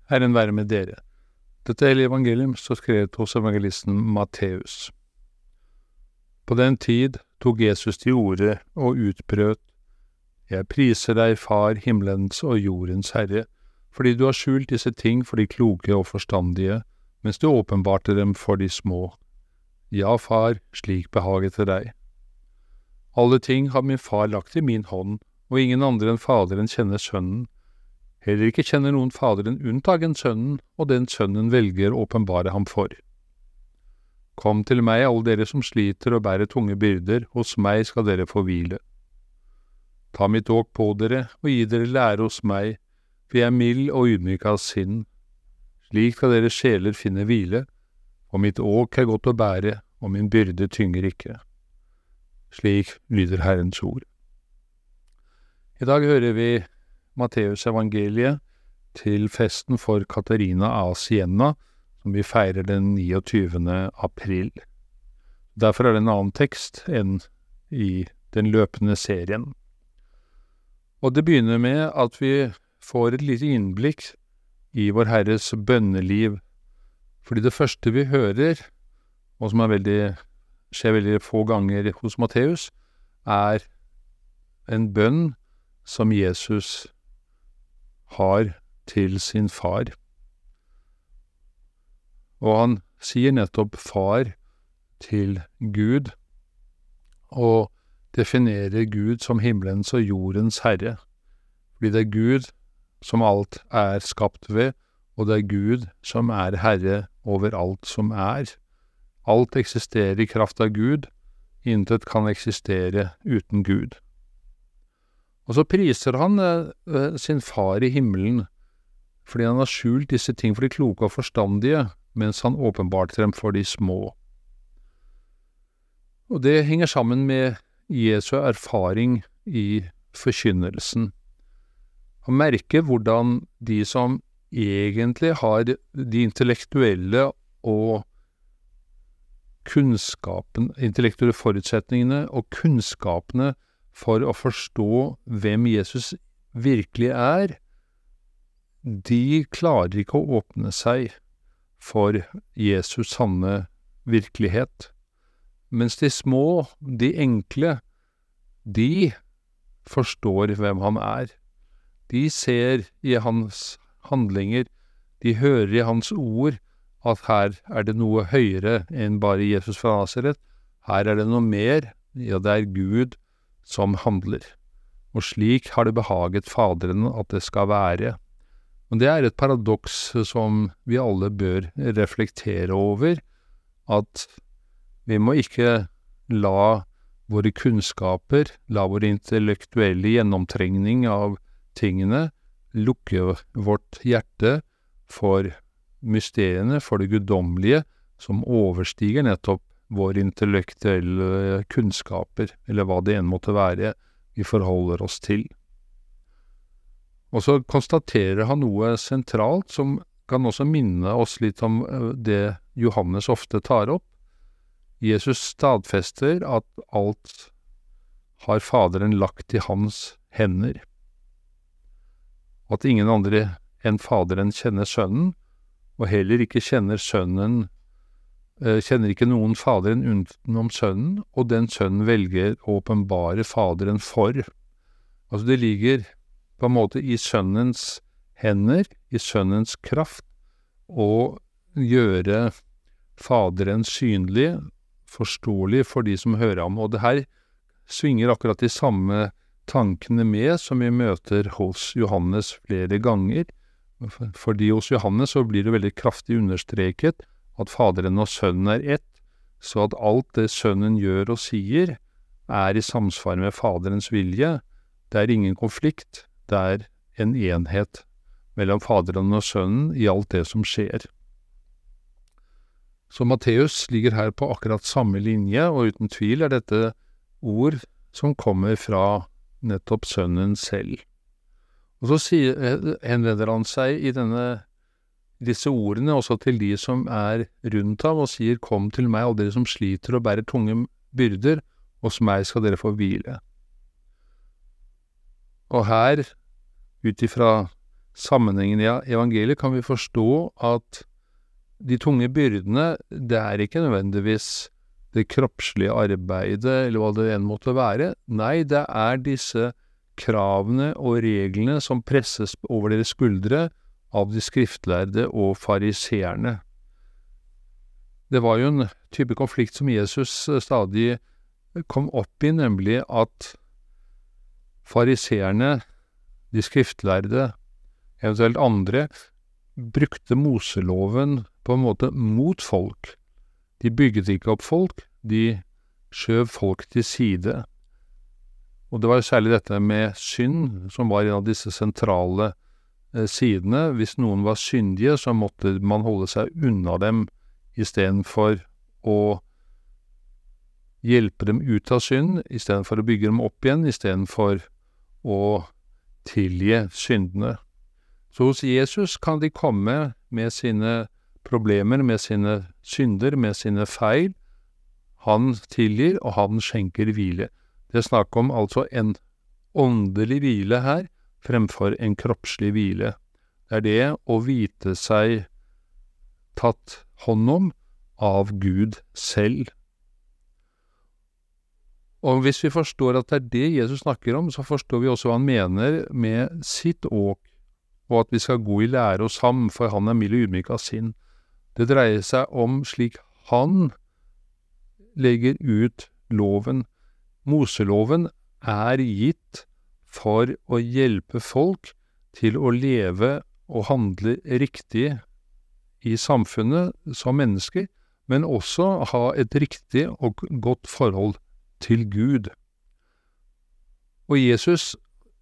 Herren være med dere. Dette er evangelium så skrevet hos evangelisten Matteus. På den tid tok Jesus til orde og utbrøt: Jeg priser deg, Far, himmelens og jordens Herre, fordi du har skjult disse ting for de kloke og forstandige, mens du åpenbarte dem for de små. Ja, Far, slik behaget det deg. Alle ting har min far lagt i min hånd, og ingen andre enn Faderen kjenner Sønnen. Heller ikke kjenner noen Faderen unntagen Sønnen, og den Sønnen velger å åpenbare ham for. Kom til meg, alle dere som sliter og bærer tunge byrder, hos meg skal dere få hvile. Ta mitt åk på dere, og gi dere lære hos meg, for jeg er mild og ydmyk av sinn. Slik skal deres sjeler finne hvile, og mitt åk er godt å bære, og min byrde tynger ikke. Slik lyder Herrens ord. I dag hører vi Matteus evangeliet til festen for Katarina av Siena, som vi feirer den 29. april. Derfor er det en annen tekst enn i den løpende serien. Og det begynner med at vi får et lite innblikk i vår Herres bønneliv, fordi det første vi hører, og som skjer veldig få ganger hos Matteus, er en bønn som Jesus har til sin far. Og han sier nettopp far til Gud, og definerer Gud som himmelens og jordens herre, fordi det er Gud som alt er skapt ved, og det er Gud som er herre over alt som er. Alt eksisterer i kraft av Gud, intet kan eksistere uten Gud. Og så priser han sin far i himmelen, fordi han har skjult disse ting for de kloke og forstandige, mens han åpenbarte dem for de små. Og det henger sammen med Jesu erfaring i forkynnelsen. Han merker hvordan de som egentlig har de intellektuelle og intellektuelle forutsetningene og kunnskapene for å forstå hvem Jesus virkelig er, de klarer ikke å åpne seg for Jesus sanne virkelighet. Mens de små, de enkle, de forstår hvem han er. De ser i hans handlinger, de hører i hans ord, at her er det noe høyere enn bare Jesus fra Nazaret. Her er det noe mer, ja, det er Gud som handler. Og slik har det behaget Faderen at det skal være. Og det er et paradoks som vi alle bør reflektere over, at vi må ikke la våre kunnskaper, la vår intellektuelle gjennomtrengning av tingene, lukke vårt hjerte for mysteriene, for det guddommelige, som overstiger nettopp våre intellektuelle kunnskaper, eller hva det enn måtte være vi forholder oss til. Og så konstaterer han noe sentralt som kan også minne oss litt om det Johannes ofte tar opp. Jesus stadfester at alt har Faderen lagt i hans hender. At ingen andre enn Faderen kjenner Sønnen, og heller ikke kjenner ikke noen Faderen utenom Sønnen, og den Sønnen velger å åpenbare Faderen for. Altså det ligger på en måte i Sønnens hender, i Sønnens kraft, å gjøre Faderen synlig, forståelig for de som hører ham. Og det her svinger akkurat de samme tankene med som vi møter hos Johannes flere ganger, fordi hos Johannes så blir det veldig kraftig understreket at Faderen og Sønnen er ett, så at alt det Sønnen gjør og sier er i samsvar med Faderens vilje. Det er ingen konflikt, det er en enhet mellom Faderen og Sønnen i alt det som skjer. Så Matteus ligger her på akkurat samme linje, og uten tvil er dette ord som kommer fra nettopp Sønnen selv. Og så henvender han seg i disse ordene også til de som er rundt ham, og sier: Kom til meg, alle dere som sliter og bærer tunge byrder, hos meg skal dere få hvile. Og her, ut ifra sammenhengen i evangeliet kan vi forstå at de tunge byrdene, det ikke nødvendigvis det kroppslige arbeidet, eller hva det enn måtte være. Nei, det disse kravene og reglene som presses over deres skuldre av de skriftlærde og fariseerne. Det var jo en type konflikt som Jesus stadig kom opp i, nemlig at fariseerne, de skriftlærde, eventuelt andre, brukte Moseloven på en måte mot folk. De bygget ikke opp folk, de skjøv folk til side. Og det var jo særlig dette med synd, som var en av disse sentrale sidene. Hvis noen var syndige, så måtte man holde seg unna dem, i stedet for å hjelpe dem ut av synd, i stedet for å bygge dem opp igjen, i stedet for å tilgi syndene. Så hos Jesus kan de komme med sine problemer, med sine synder, med sine feil. Han tilgir, og han skjenker hvile. Det snakk om altså en åndelig hvile her, fremfor en kroppslig hvile. Det det å vite seg tatt hånd om av Gud selv. Og hvis vi forstår at det Jesus snakker om, så forstår vi også hva han mener med sitt åk, og at vi skal gå i lære hos ham, for han mild og ydmyk av sinn. Det dreier seg om slik han legger ut loven. Moseloven gitt for å hjelpe folk til å leve og handle riktig i samfunnet som mennesker, men også ha et riktig og godt forhold til Gud. Og Jesus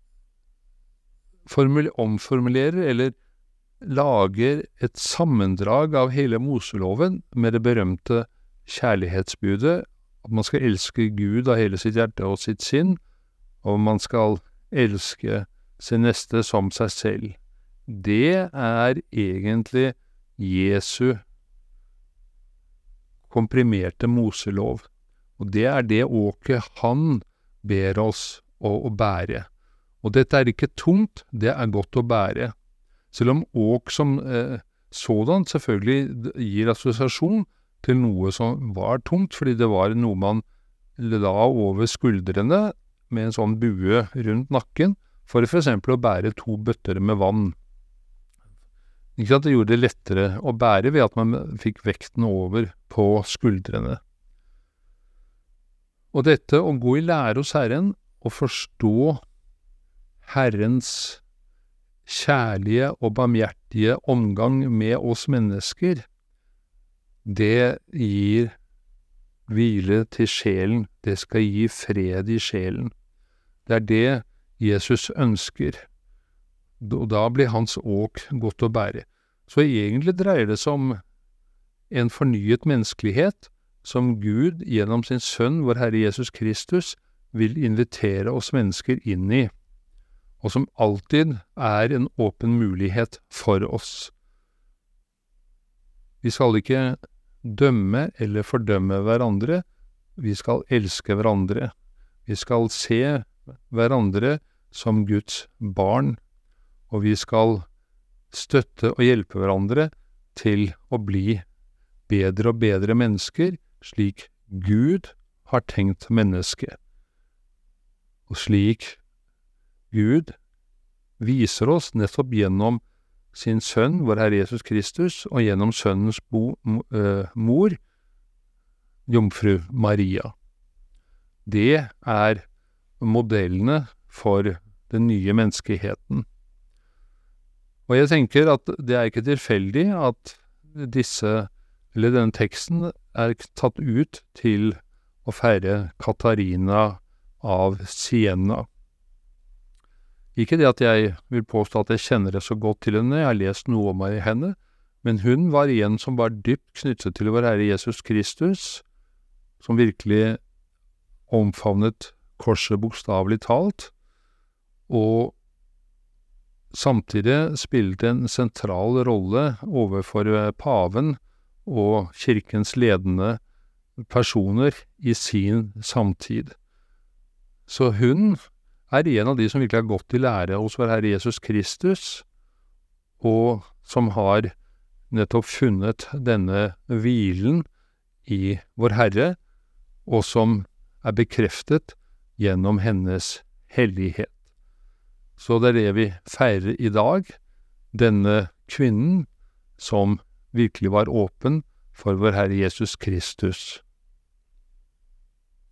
omformulerer eller lager et sammendrag av hele Moseloven med det berømte kjærlighetsbudet, at man skal elske Gud av hele sitt hjerte og sitt sinn, og man skal elske sin neste som seg selv. Det egentlig Jesu komprimerte Moselov, og det det åket han ber oss å bære. Og dette ikke tungt, det godt å bære. Selv om åk som sådan selvfølgelig gir assosiasjon til noe som var tungt, fordi det var noe man la over skuldrene med en sånn bue rundt nakken, for eksempel å bære 2 bøtter med vann. Ikke at det gjorde det lettere å bære ved at man fikk vekten over på skuldrene. Og dette å gå i lære hos Herren og forstå Herrens kjærlige og barmhjertige omgang med oss mennesker, det gir hvile til sjelen, det skal gi fred i sjelen. Det det Jesus ønsker, og da blir hans åk godt å bære. Så egentlig dreier det seg om en fornyet menneskelighet som Gud gjennom sin sønn, vår Herre Jesus Kristus, vil invitere oss mennesker inn i, og som alltid en åpen mulighet for oss. Vi skal ikke dømme eller fordømme hverandre, vi skal elske hverandre. Vi skal se hverandre som Guds barn, og vi skal støtte og hjelpe hverandre til å bli bedre og bedre mennesker, slik Gud har tenkt mennesket. Og slik Gud viser oss nettopp gjennom sin sønn, vår Herre Jesus Kristus, og gjennom sønnens mor, jomfru Maria. Det modellene for den nye menneskeheten. Og jeg tenker at det ikke tilfeldig at denne teksten tatt ut til å feire Katarina av Siena. Ikke det at jeg vil påstå at jeg kjenner det så godt til henne, jeg har lest noe om henne, men hun var en som var dypt knyttet til vår Herre Jesus Kristus, som virkelig omfavnet korset bokstavelig talt, og samtidig spilte en sentral rolle overfor paven og kirkens ledende personer i sin samtid. Så hun en av de som virkelig har gått i lære hos vår Herre Jesus Kristus, og som har nettopp funnet denne hvilen i vår Herre, og som er bekreftet gjennom hennes hellighet. Så det er det vi feirer i dag, denne kvinnen som virkelig var åpen for vår Herre Jesus Kristus.